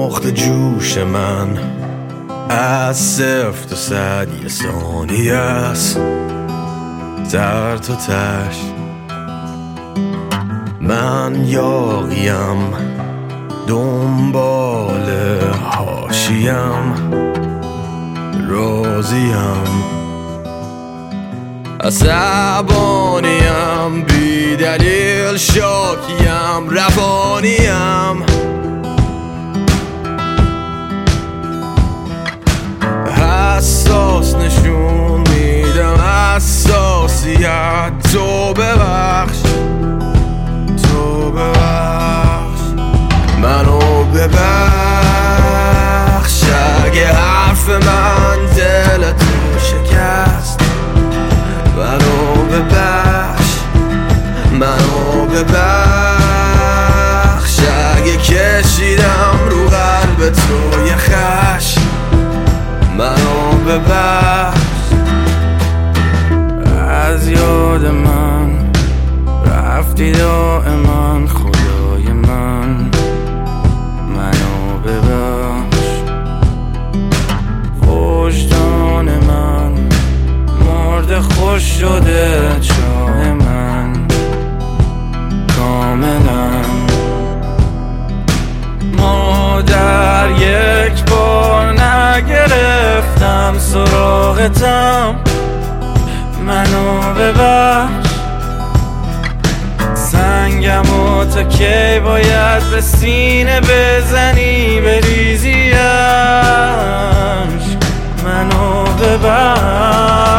نقطه جوش من از 0 تا 100 یه ثانیه است، در تا تش. من یاغیم دنبال حاشیم، راضیم عصبانیم، بی دلیل شاکیم، روانیم. حساس نشون میدم حساسیت، تو ببخش، تو ببخش، منو ببخش. اگه حرف من دلتو شکست، منو ببخش، منو ببخش. اگه کشیدم رو قلب تو یه خشم، منو ببخش. از یاد من رفتی دائما، خدای من منو ببخش. وجدان من مرده، خوش شده چاه من کاملا. مادر یک بار نگرفتم سراغتم، منو ببخش. سنگمو تا کی باید به سینه بزنی، بریزیش، منو ببخش.